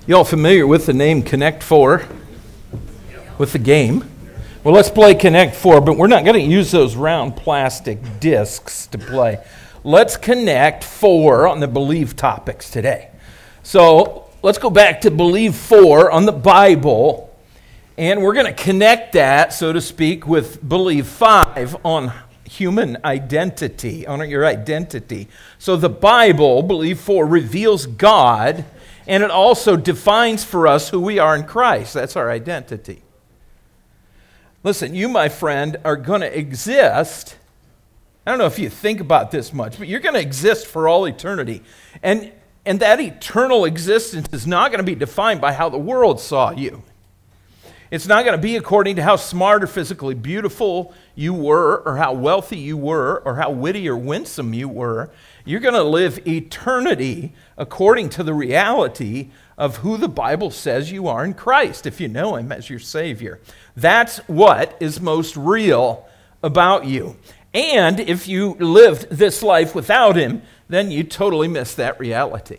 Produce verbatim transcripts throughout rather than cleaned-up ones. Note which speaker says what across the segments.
Speaker 1: You all familiar with the name Connect Four? With the game? Well, let's play Connect Four, but we're not going to use those round plastic discs to play. Let's connect four on the believe topics today. So let's go back to believe four on the Bible, and we're going to connect that, so to speak, with believe five on human identity, on your identity. So the Bible, believe four, reveals God, and it also defines for us who we are in Christ. That's our identity. Listen, you, my friend, are going to exist. I don't know if you think about this much, but you're going to exist for all eternity. And, and that eternal existence is not going to be defined by how the world saw you. It's not going to be according to how smart or physically beautiful you were, or how wealthy you were, or how witty or winsome you were. You're going to live eternity according to the reality of who the Bible says you are in Christ, if you know Him as your Savior. That's what is most real about you. And if you lived this life without Him, then you totally miss that reality.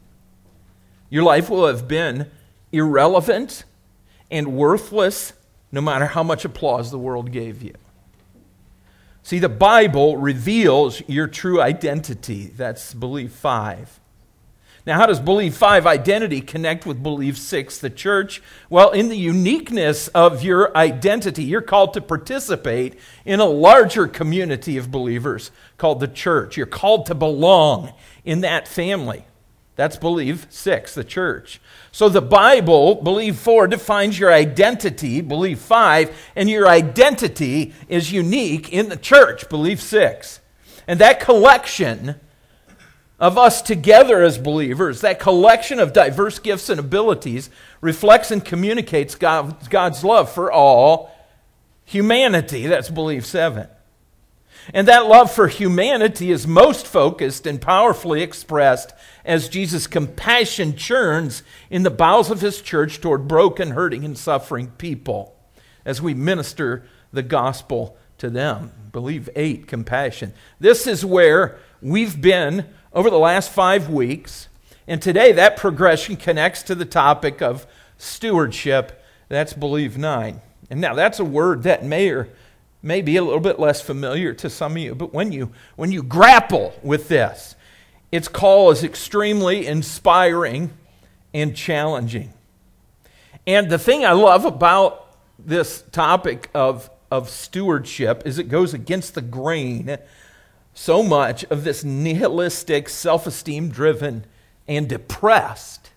Speaker 1: Your life will have been irrelevant and worthless, no matter how much applause the world gave you. See, the Bible reveals your true identity. That's believe five. Now, how does believe five identity connect with believe six, the church? Well, in the uniqueness of your identity, you're called to participate in a larger community of believers called the church. You're called to belong in that family. That's believe six, the church. So the Bible, believe four, defines your identity, believe five, and your identity is unique in the church, believe six. And that collection of us together as believers, that collection of diverse gifts and abilities reflects and communicates God, God's love for all humanity. That's believe seven. And that love for humanity is most focused and powerfully expressed as Jesus' compassion churns in the bowels of His church toward broken, hurting, and suffering people as we minister the gospel to them. Believe eight, compassion. This is where we've been over the last five weeks, and today that progression connects to the topic of stewardship. That's believe nine. And now that's a word that may or may be a little bit less familiar to some of you, but when you when you grapple with this, its call is extremely inspiring and challenging. And the thing I love about this topic of, of stewardship is it goes against the grain so much of this nihilistic, self-esteem driven, and depressed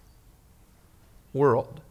Speaker 1: world.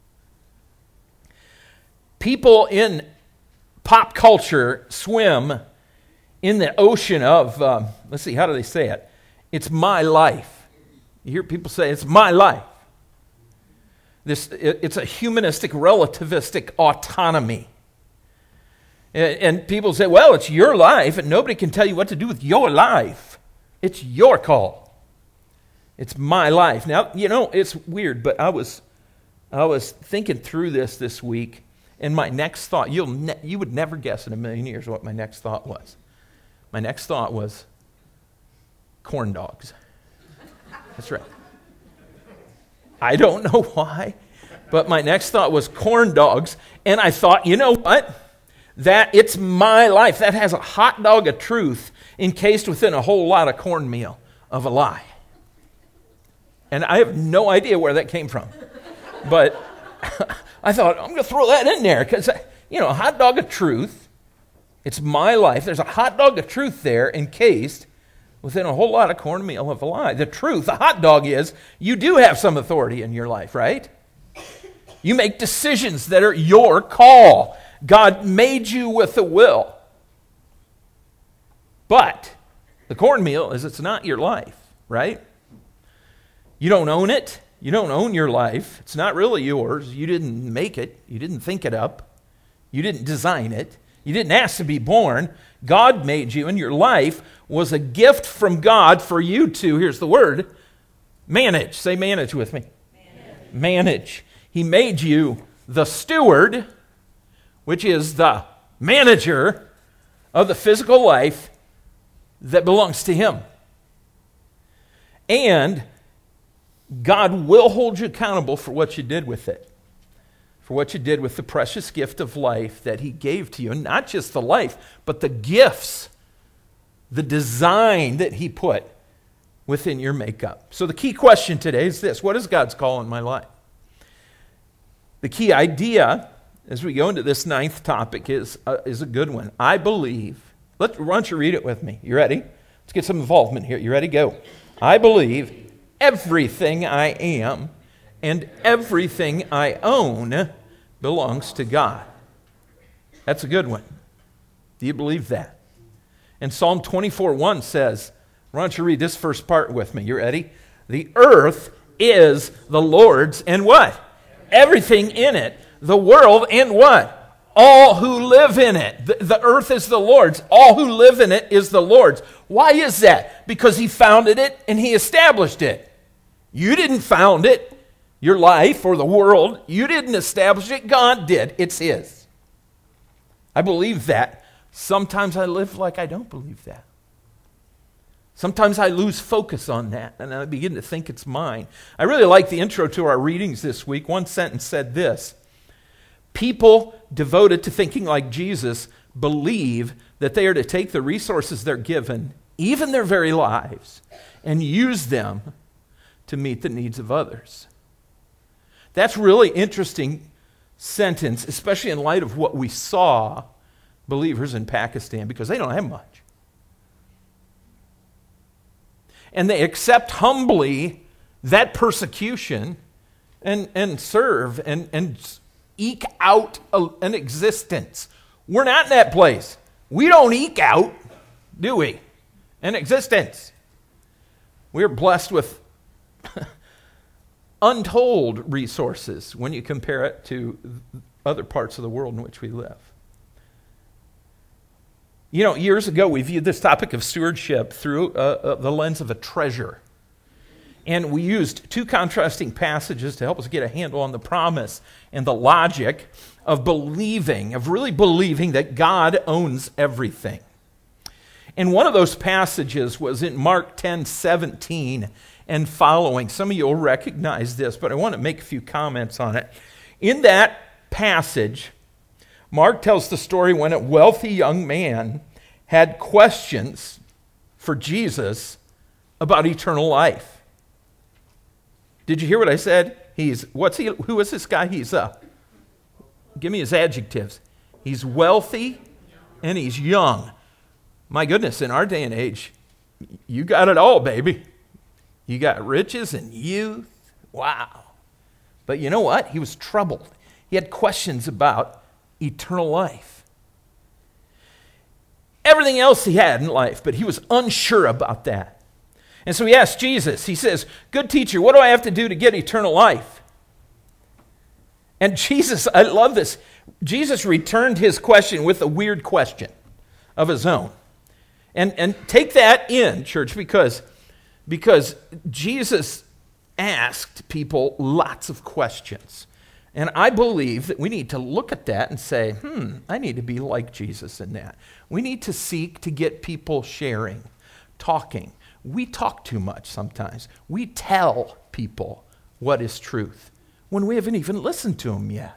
Speaker 1: People in pop culture swim in the ocean of, um, let's see, how do they say it? It's my life. You hear people say, it's my life. This, it, it's a humanistic, relativistic autonomy. And, and people say, well, it's your life, and nobody can tell you what to do with your life. It's your call. It's my life. Now, you know, it's weird, but I was, I was thinking through this this week, and my next thought, you'll ne- you would never guess in a million years what my next thought was. My next thought was corn dogs. That's right. I don't know why, but my next thought was corn dogs, and I thought, you know what? That it's my life. That has a hot dog of truth encased within a whole lot of cornmeal of a lie. And I have no idea where that came from. But I thought, I'm going to throw that in there because, you know, a hot dog of truth, it's my life. There's a hot dog of truth there encased within a whole lot of cornmeal of a lie. The truth, the hot dog is, you do have some authority in your life, right? You make decisions that are your call. God made you with a will. But the cornmeal is it's not your life, right? You don't own it. You don't own your life. It's not really yours. You didn't make it. You didn't think it up. You didn't design it. You didn't ask to be born. God made you, and your life was a gift from God for you to, here's the word, manage. Say manage with me. Manage. Manage. He made you the steward, which is the manager of the physical life that belongs to Him. And God will hold you accountable for what you did with it, for what you did with the precious gift of life that he gave to you. And not just the life, but the gifts, the design that he put within your makeup. So the key question today is this: what is God's call in my life? The key idea as we go into this ninth topic is, uh, is a good one. I believe, let, why don't you read it with me? You ready? Let's get some involvement here. You ready? Go. I believe everything I am and everything I own belongs to God. That's a good one. Do you believe that? And Psalm twenty-four one says, why don't you read this first part with me? You ready? The earth is the Lord's and what? Everything in it. The world and what? All who live in it. The, the earth is the Lord's. All who live in it is the Lord's. Why is that? Because he founded it and he established it. You didn't found it, your life or the world. You didn't establish it. God did. It's his. I believe that. Sometimes I live like I don't believe that. Sometimes I lose focus on that, and I begin to think it's mine. I really like the intro to our readings this week. One sentence said this: people devoted to thinking like Jesus believe that they are to take the resources they're given, even their very lives, and use them to meet the needs of others. That's really interesting sentence, especially in light of what we saw believers in Pakistan, because they don't have much. And they accept humbly that persecution and, and serve and, and eke out a, an existence. We're not in that place. We don't eke out, do we? An existence. We're blessed with untold resources when you compare it to other parts of the world in which we live. You know, years ago, we viewed this topic of stewardship through uh, uh, the lens of a treasure. And we used two contrasting passages to help us get a handle on the promise and the logic of believing, of really believing that God owns everything. And one of those passages was in Mark ten seventeen and following. Some of you will recognize this, but I want to make a few comments on it. In that passage, Mark tells the story when a wealthy young man had questions for Jesus about eternal life. Did you hear what I said? He's, what's he, who is this guy? He's, uh, give me his adjectives. He's wealthy and he's young. My goodness, in our day and age, you got it all, baby. You got riches and youth. Wow. But you know what? He was troubled. He had questions about eternal life. Everything else he had in life, but he was unsure about that. And so he asked Jesus, he says, "Good teacher, what do I have to do to get eternal life?" And Jesus, I love this, Jesus returned his question with a weird question of his own. And, and take that in, church, because, because Jesus asked people lots of questions. And I believe that we need to look at that and say, hmm, I need to be like Jesus in that. We need to seek to get people sharing, talking. We talk too much sometimes. We tell people what is truth when we haven't even listened to them yet.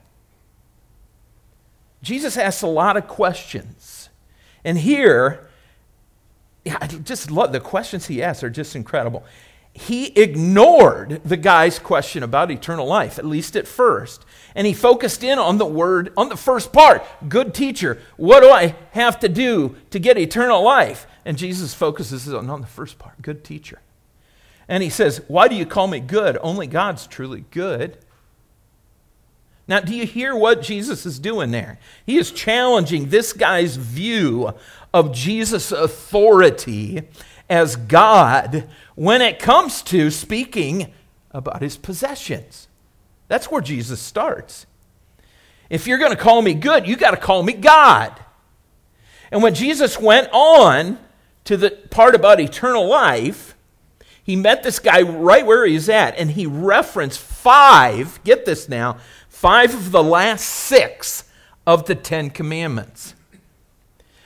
Speaker 1: Jesus asks a lot of questions. And here, yeah, I just love the questions he asks are just incredible. He ignored the guy's question about eternal life, at least at first. And he focused in on the word, on the first part, good teacher, what do I have to do to get eternal life? And Jesus focuses on, on the first part, good teacher. And he says, why do you call me good? Only God's truly good. Now, do you hear what Jesus is doing there? He is challenging this guy's view of Jesus' authority as God when it comes to speaking about his possessions. That's where Jesus starts. If you're going to call me good, you got to call me God. And when Jesus went on to the part about eternal life, he met this guy right where he's at, and he referenced five, get this now, five of the last six of the Ten Commandments.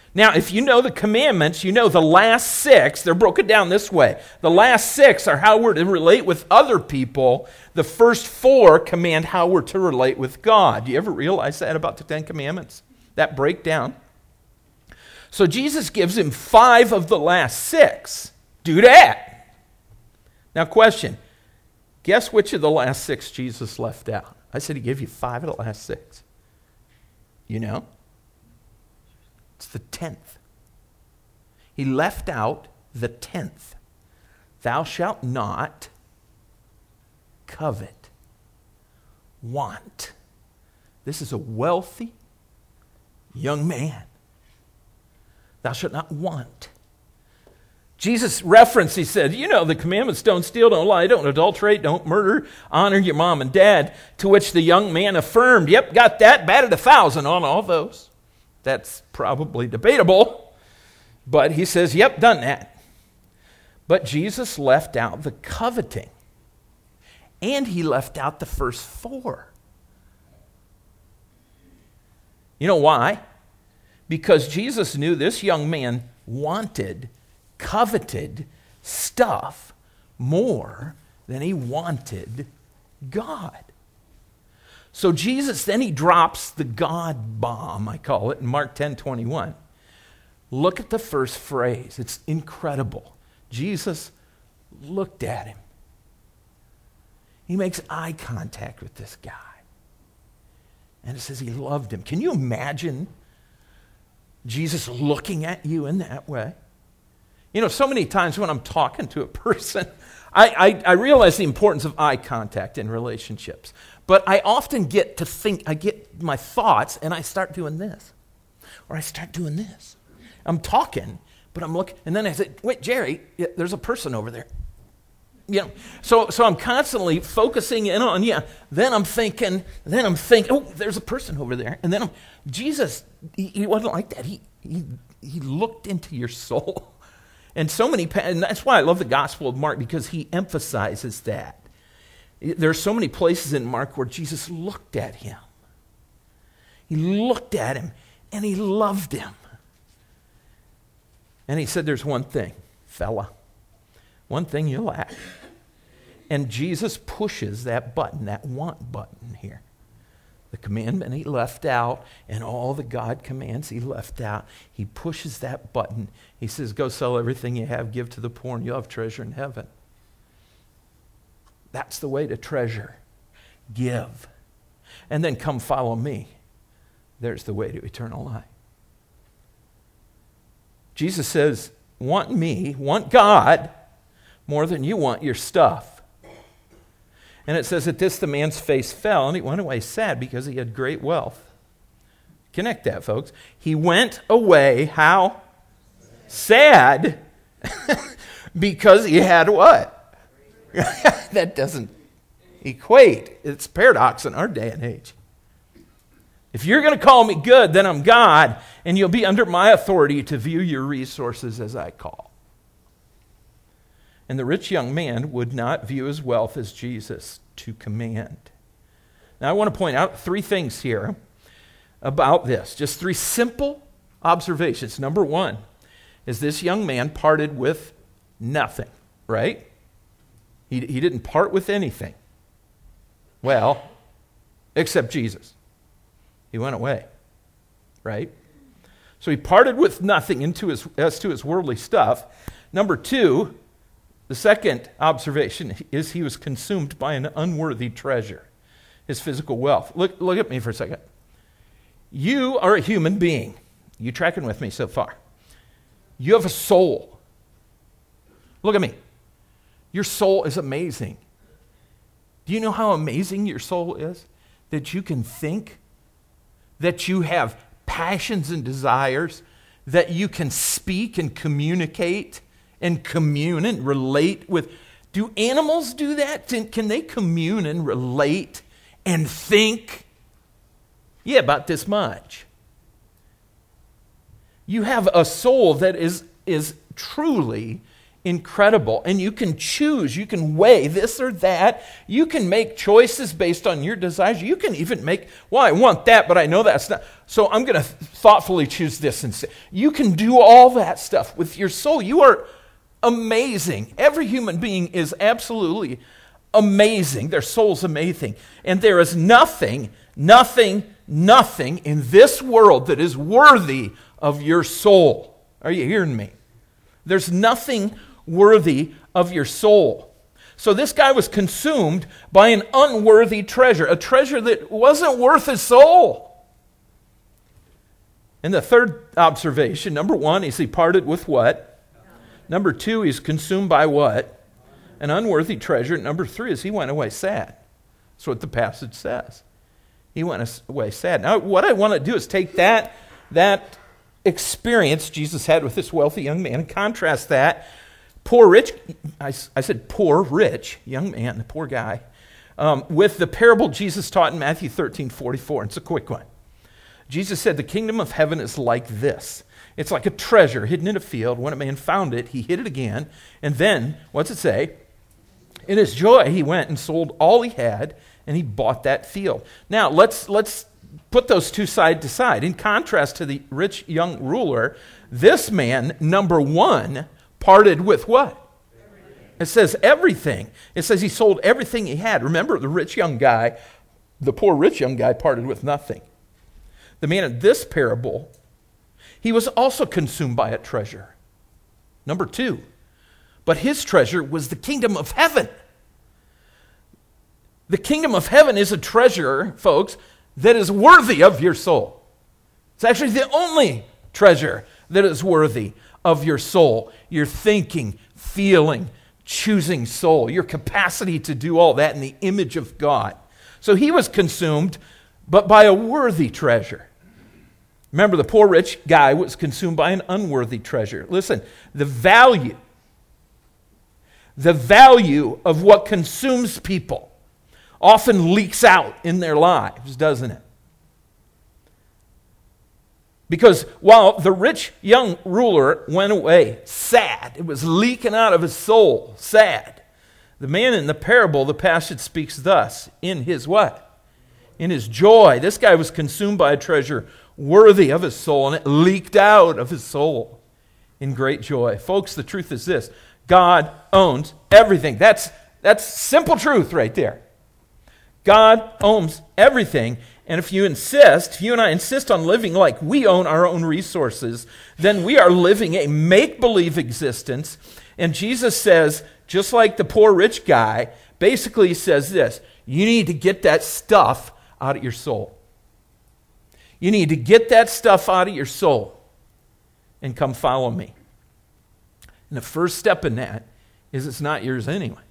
Speaker 1: Now, if you know the commandments, you know the last six, they're broken down this way. The last six are how we're to relate with other people. The first four command how we're to relate with God. Do you ever realize that about the Ten Commandments? That breakdown? So Jesus gives him five of the last six. Do that. Now, question. Guess which of the last six Jesus left out? I said he gave you five of the last six. You know? It's the tenth. He left out the tenth. Thou shalt not covet, want. This is a wealthy young man. Thou shalt not want. Jesus referenced, he said, you know the commandments, don't steal, don't lie, don't adulterate, don't murder, honor your mom and dad, to which the young man affirmed, yep, got that, batted a thousand on all those. That's probably debatable, but he says, yep, done that. But Jesus left out the coveting, and he left out the first four. You know why? Because Jesus knew this young man wanted, coveted stuff more than he wanted God. So Jesus, then he drops the God bomb, I call it, in Mark ten twenty-one. Look at the first phrase. It's incredible. Jesus looked at him. He makes eye contact with this guy. And it says he loved him. Can you imagine Jesus looking at you in that way? You know, so many times when I'm talking to a person, I, I, I realize the importance of eye contact in relationships. But I often get to think, I get my thoughts, and I start doing this. Or I start doing this. I'm talking, but I'm looking, and then I say, wait, Jerry, yeah, there's a person over there. You know, so, so I'm constantly focusing in on, yeah, then I'm thinking, then I'm thinking, oh, there's a person over there. And then I'm, Jesus, he, he wasn't like that. He, he, he looked into your soul. And so many, and that's why I love the Gospel of Mark, because he emphasizes that. There are so many places in Mark where Jesus looked at him. He looked at him, and he loved him. And he said, there's one thing, fella, one thing you lack. And Jesus pushes that button, that want button here. The commandment he left out and all the God commands he left out, he pushes that button. He says, go sell everything you have, give to the poor, and you'll have treasure in heaven. That's the way to treasure. Give. And then come follow me. There's the way to eternal life. Jesus says, want me, want God, more than you want your stuff. And it says that this, the man's face fell, and he went away sad because he had great wealth. Connect that, folks. He went away, how? Sad. Because he had what? That doesn't equate. It's paradox in our day and age. If you're going to call me good, then I'm God, and you'll be under my authority to view your resources as I call. And the rich young man would not view his wealth as Jesus to command. Now, I want to point out three things here about this. Just three simple observations. Number one is this young man parted with nothing, right? He, he didn't part with anything. Well, except Jesus. He went away, right? So he parted with nothing into his, as to his worldly stuff. Number two, the second observation is he was consumed by an unworthy treasure, his physical wealth. Look, look at me for a second. You are a human being. You tracking with me so far? You have a soul. Look at me. Your soul is amazing. Do you know how amazing your soul is? That you can think, that you have passions and desires, that you can speak and communicate and commune and relate with. Do animals do that? Can they commune and relate and think? Yeah, about this much. You have a soul that is, is truly incredible. And you can choose, you can weigh this or that. You can make choices based on your desires. You can even make, well, I want that, but I know that's not. So I'm going to thoughtfully choose this instead. You can do all that stuff with your soul. You are amazing. Every human being is absolutely amazing. Their soul's amazing. And there is nothing, nothing, nothing in this world that is worthy of your soul. Are you hearing me? There's nothing worthy of your soul. So this guy was consumed by an unworthy treasure, a treasure that wasn't worth his soul. And the third observation, number one, is he parted with what? Number two, he's consumed by what? An unworthy treasure. Number three is he went away sad. That's what the passage says. He went away sad. Now, what I want to do is take that, that experience Jesus had with this wealthy young man and contrast that poor rich, I, I said poor rich young man, the poor guy, um, with the parable Jesus taught in Matthew thirteen forty-four. It's a quick one. Jesus said, the kingdom of heaven is like this. It's like a treasure hidden in a field. When a man found it, he hid it again. And then, what's it say? In his joy, he went and sold all he had, and he bought that field. Now, let's let's put those two side to side. In contrast to the rich young ruler, this man, number one, parted with what? Everything. It says everything. It says he sold everything he had. Remember, the rich young guy, the poor rich young guy parted with nothing. The man in this parable, he was also consumed by a treasure. Number two, but his treasure was the kingdom of heaven. The kingdom of heaven is a treasure, folks, that is worthy of your soul. It's actually the only treasure that is worthy of your soul. Your thinking, feeling, choosing soul, your capacity to do all that in the image of God. So he was consumed, but by a worthy treasure. Remember, the poor rich guy was consumed by an unworthy treasure. Listen, the value, the value of what consumes people often leaks out in their lives, doesn't it? Because while the rich young ruler went away sad, it was leaking out of his soul, sad. The man in the parable, the passage speaks thus, in his what? In his joy. This guy was consumed by a treasure worthy of his soul, and it leaked out of his soul in great joy. Folks, the truth is this: God owns everything. That's, that's simple truth right there. God owns everything. And if you insist, if you and I insist on living like we own our own resources, then we are living a make-believe existence. And Jesus says, just like the poor rich guy, basically he says this: you need to get that stuff out of your soul. You need to get that stuff out of your soul and come follow me. And the first step in that is it's not yours anyway.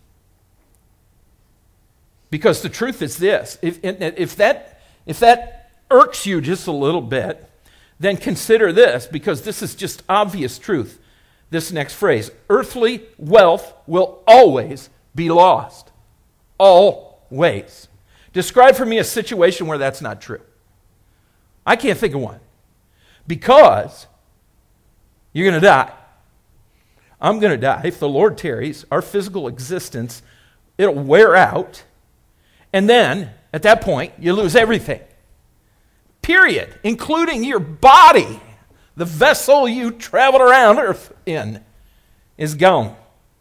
Speaker 1: Because the truth is this: if, if that if that irks you just a little bit, then consider this, because this is just obvious truth. This next phrase: earthly wealth will always be lost. Always. Describe for me a situation where that's not true. I can't think of one. Because you're going to die. I'm going to die. If the Lord tarries, our physical existence, it'll wear out. And then, at that point, you lose everything. Period. Including your body. The vessel you traveled around earth in is gone.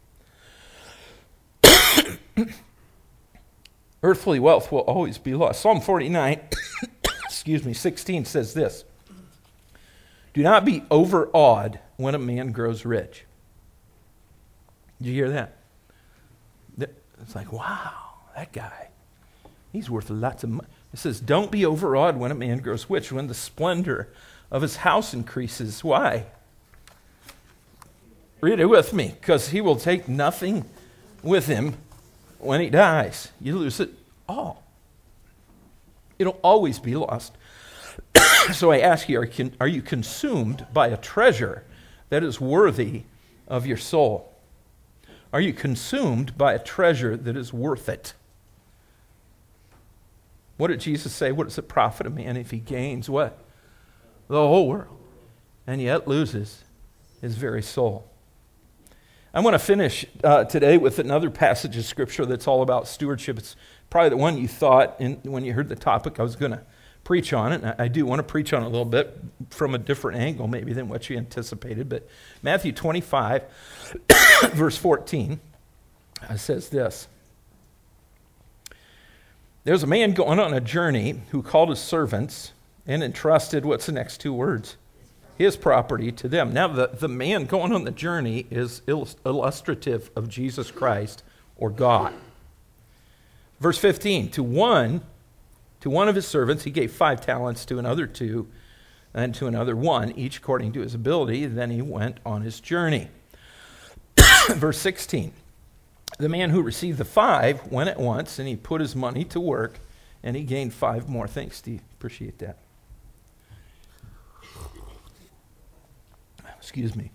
Speaker 1: Earthly wealth will always be lost. Psalm forty-nine, excuse me, sixteen says this: do not be overawed when a man grows rich. Did you hear that? It's like, wow, that guy, he's worth lots of money. It says, don't be overawed when a man grows rich, when the splendor of his house increases. Why? Read it with me, because he will take nothing with him when he dies. You lose it all. It'll always be lost. So I ask you, are you consumed by a treasure that is worthy of your soul? Are you consumed by a treasure that is worth it? What did Jesus say? What does it profit a man if he gains what? The whole world, and yet loses his very soul. I want to finish uh, today with another passage of Scripture that's all about stewardship. It's probably the one you thought in, when you heard the topic I was going to preach on it. And I, I do want to preach on it a little bit from a different angle maybe than what you anticipated. But Matthew twenty-five, verse fourteen, uh, says this. There's a man going on a journey who called his servants and entrusted, what's the next two words? His property to them. Now, the, the man going on the journey is illustrative of Jesus Christ or God. Verse fifteen, to one, to one of his servants, he gave five talents, to another two, and to another one, each according to his ability. Then he went on his journey. Verse sixteen, the man who received the five went at once, and he put his money to work, and he gained five more. Thanks, Steve. Appreciate that. Excuse me.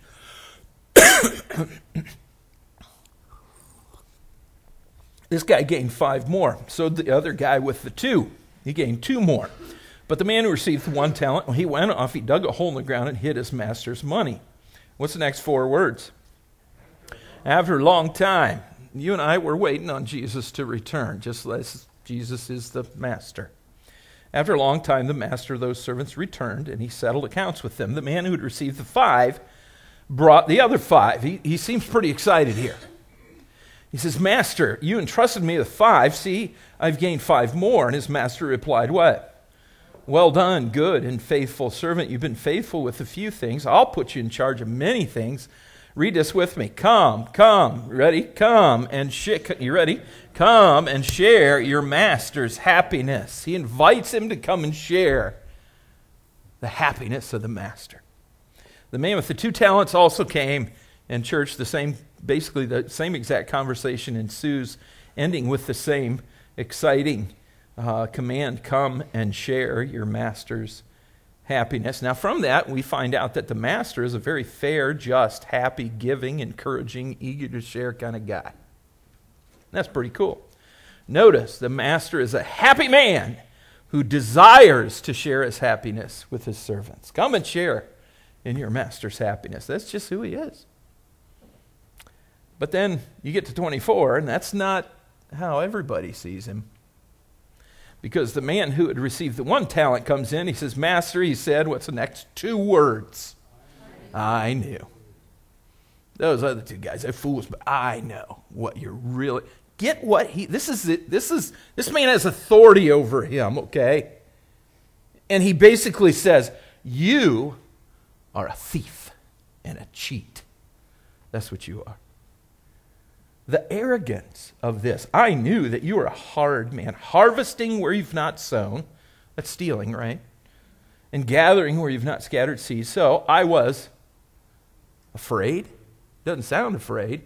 Speaker 1: This guy gained five more. So the other guy with the two, he gained two more. But the man who received the one talent, when he went off, he dug a hole in the ground and hid his master's money. What's the next four words? After a long time, you and I were waiting on Jesus to return, just as Jesus is the master. After a long time, the master of those servants returned, and he settled accounts with them. The man who had received the five brought the other five. He, he seems pretty excited here. He says, Master, you entrusted me with five. See, I've gained five more. And his master replied, what? Well done, good and faithful servant. You've been faithful with a few things. I'll put you in charge of many things. Read this with me. Come, come, ready? Come and share. You ready? Come and share your master's happiness. He invites him to come and share the happiness of the master. The man with the two talents also came, and church, the same, basically the same exact conversation ensues, ending with the same exciting uh, command: come and share your master's happiness. Now, from that, we find out that the master is a very fair, just, happy, giving, encouraging, eager to share kind of guy. That's pretty cool. Notice, the master is a happy man who desires to share his happiness with his servants. Come and share in your master's happiness. That's just who he is. But then you get to twenty-four, and that's not how everybody sees him. Because the man who had received the one talent comes in, he says, Master, he said, what's the next two words? I knew. Those other two guys, they're fools, but I know what you're really... Get what he... This is it. This is... This man has authority over him, okay? And he basically says, you are a thief and a cheat. That's what you are. The arrogance of this. I knew that you were a hard man, harvesting where you've not sown. That's stealing, right? And gathering where you've not scattered seeds. So I was afraid. Doesn't sound afraid.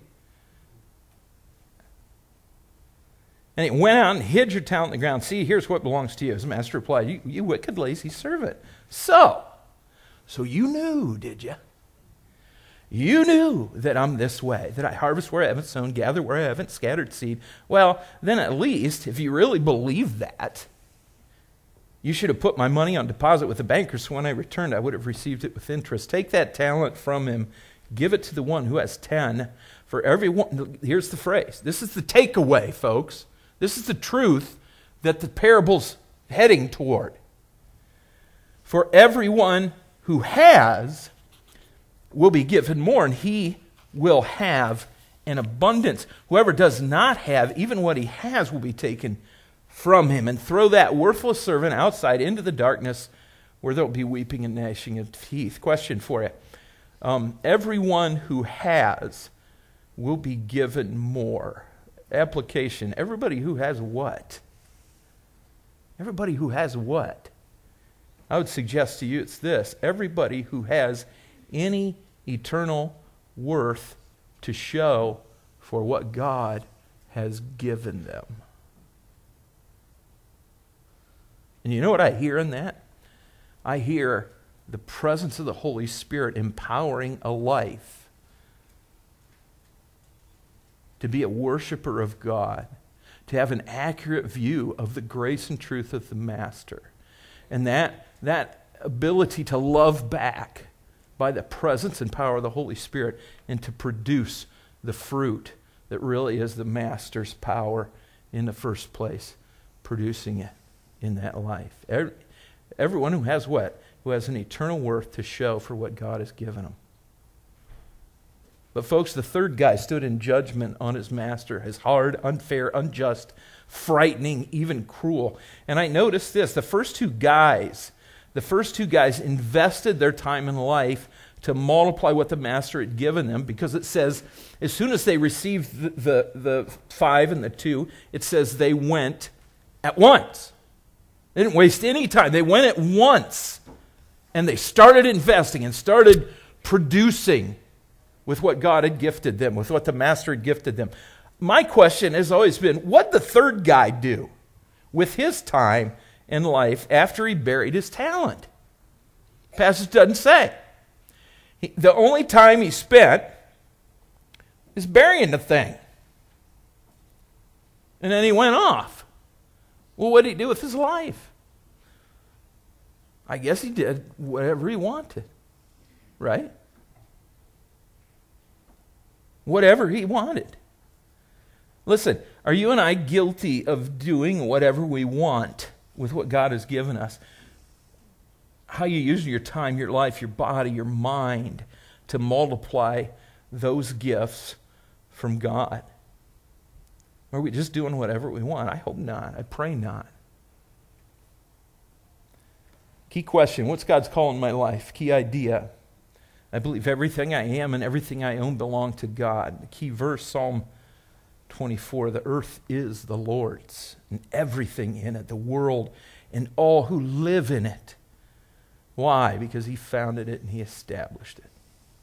Speaker 1: And he went out and hid your talent in the ground. See, here's what belongs to you. His master replied, you, you wicked, lazy servant. So, so you knew, did you? You knew that I'm this way, that I harvest where I haven't sown, gather where I haven't scattered seed. Well, then at least, if you really believe that, you should have put my money on deposit with the banker, so when I returned, I would have received it with interest. Take that talent from him, give it to the one who has ten. For every one, here's the phrase. This is the takeaway, folks. This is the truth that the parable's heading toward. For everyone who has will be given more, and he will have an abundance. Whoever does not have, even what he has will be taken from him. And throw that worthless servant outside into the darkness where there will be weeping and gnashing of teeth. Question for you. Um, everyone who has will be given more. Application. Everybody who has what? Everybody who has what? I would suggest to you it's this. Everybody who has any eternal worth to show for what God has given them. And you know what I hear in that? I hear the presence of the Holy Spirit empowering a life to be a worshiper of God, to have an accurate view of the grace and truth of the Master. And that, that ability to love back by the presence and power of the Holy Spirit and to produce the fruit that really is the master's power in the first place, producing it in that life. Every, everyone who has what? Who has an eternal worth to show for what God has given them. But folks, the third guy stood in judgment on his master as hard, unfair, unjust, frightening, even cruel. And I noticed this, the first two guys, the first two guys invested their time in life to multiply what the master had given them, because it says, as soon as they received the, the, the five and the two, it says they went at once. They didn't waste any time. They went at once. And they started investing and started producing with what God had gifted them, with what the master had gifted them. My question has always been, what did the third guy do with his time in life after he buried his talent? The passage doesn't say. He, the only time he spent is burying the thing. And then he went off. Well, what did he do with his life? I guess he did whatever he wanted, right? Whatever he wanted. Listen, are you and I guilty of doing whatever we want with what God has given us? How you use your time, your life, your body, your mind to multiply those gifts from God? Or are we just doing whatever we want? I hope not. I pray not. Key question, what's God's call in my life? Key idea. I believe everything I am and everything I own belong to God. The key verse, Psalm twenty-four, the earth is the Lord's and everything in it, the world and all who live in it. Why? Because he founded it and he established it.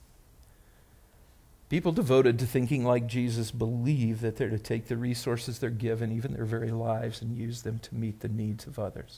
Speaker 1: People devoted to thinking like Jesus believe that they're to take the resources they're given, even their very lives, and use them to meet the needs of others.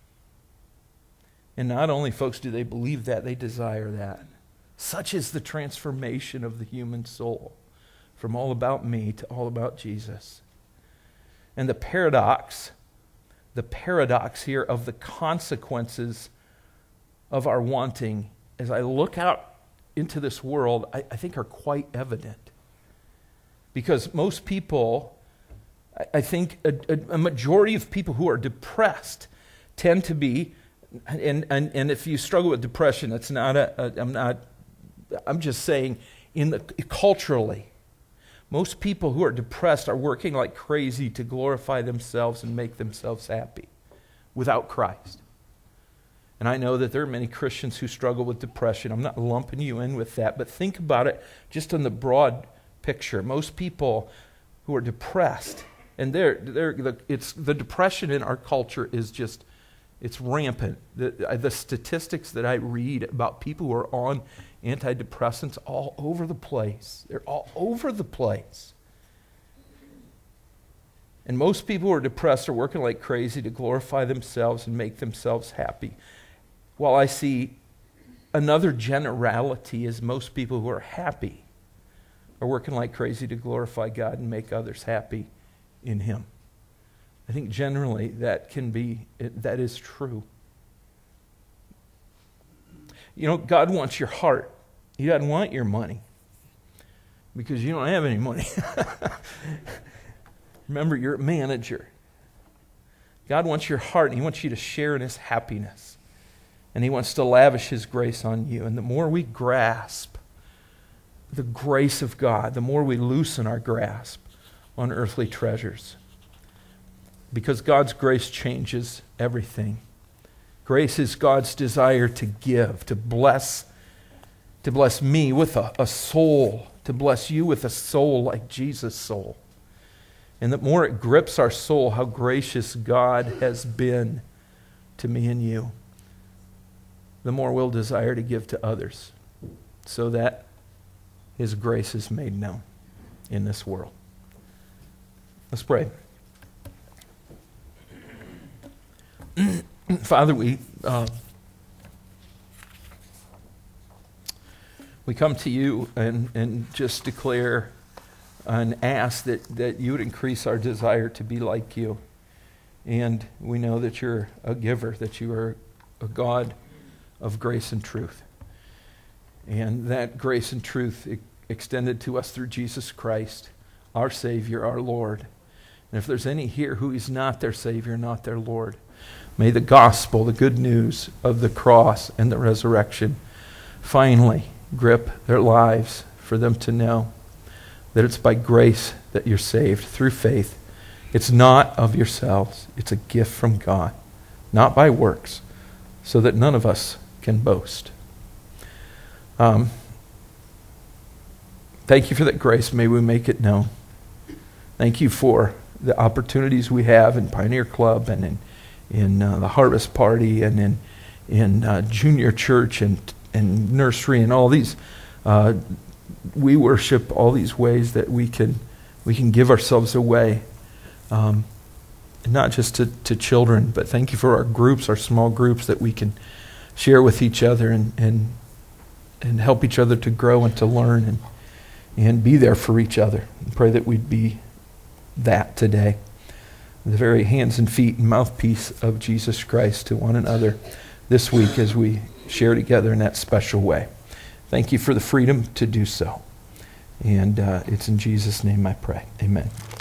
Speaker 1: And not only, folks, do they believe that, they desire that. Such is the transformation of the human soul, from all about me to all about Jesus. And the paradox, the paradox here of the consequences of our wanting, as I look out into this world, I, I think are quite evident. Because most people, I, I think a, a, a majority of people who are depressed tend to be, and, and, and if you struggle with depression, it's not a, a I'm not, I'm just saying, in the culturally, most people who are depressed are working like crazy to glorify themselves and make themselves happy without Christ. And I know that there are many Christians who struggle with depression. I'm not lumping you in with that, but think about it just in the broad picture. Most people who are depressed, and they're, they're, the, it's, the depression in our culture is just, it's rampant. The, the statistics that I read about people who are on antidepressants all over the place. They're all over the place. And most people who are depressed are working like crazy to glorify themselves and make themselves happy. While I see another generality is most people who are happy are working like crazy to glorify God and make others happy in Him. I think generally that can be, that is true. You know, God wants your heart. He doesn't want your money because you don't have any money. Remember, you're a manager. God wants your heart, and He wants you to share in His happiness. And He wants to lavish His grace on you. And the more we grasp the grace of God, the more we loosen our grasp on earthly treasures. Because God's grace changes everything. Grace is God's desire to give, to bless, to bless me with a, a soul, to bless you with a soul like Jesus' soul. And the more it grips our soul, how gracious God has been to me and you, the more we'll desire to give to others so that His grace is made known in this world. Let's pray. Father, we uh, we come to you and, and just declare and ask that, that you would increase our desire to be like you. And we know that you're a giver, that you are a God of grace and truth. And that grace and truth extended to us through Jesus Christ, our Savior, our Lord. And if there's any here who is not their Savior, not their Lord, may the gospel, the good news of the cross and the resurrection finally grip their lives for them to know that it's by grace that you're saved, through faith. It's not of yourselves. It's a gift from God, not by works, so that none of us can boast. Um, thank you for that grace. May we make it known. Thank you for the opportunities we have in Pioneer Club and in, in uh, the Harvest Party and in, in uh, junior church and, and nursery and all these. Uh, we worship all these ways that we can we can give ourselves away. Um, not just to, to children, but thank you for our groups, our small groups that we can share with each other and and, and help each other to grow and to learn and, and be there for each other. And pray that we'd be that today. The very hands and feet and mouthpiece of Jesus Christ to one another this week as we share together in that special way. Thank you for the freedom to do so. And uh, it's in Jesus' name I pray. Amen.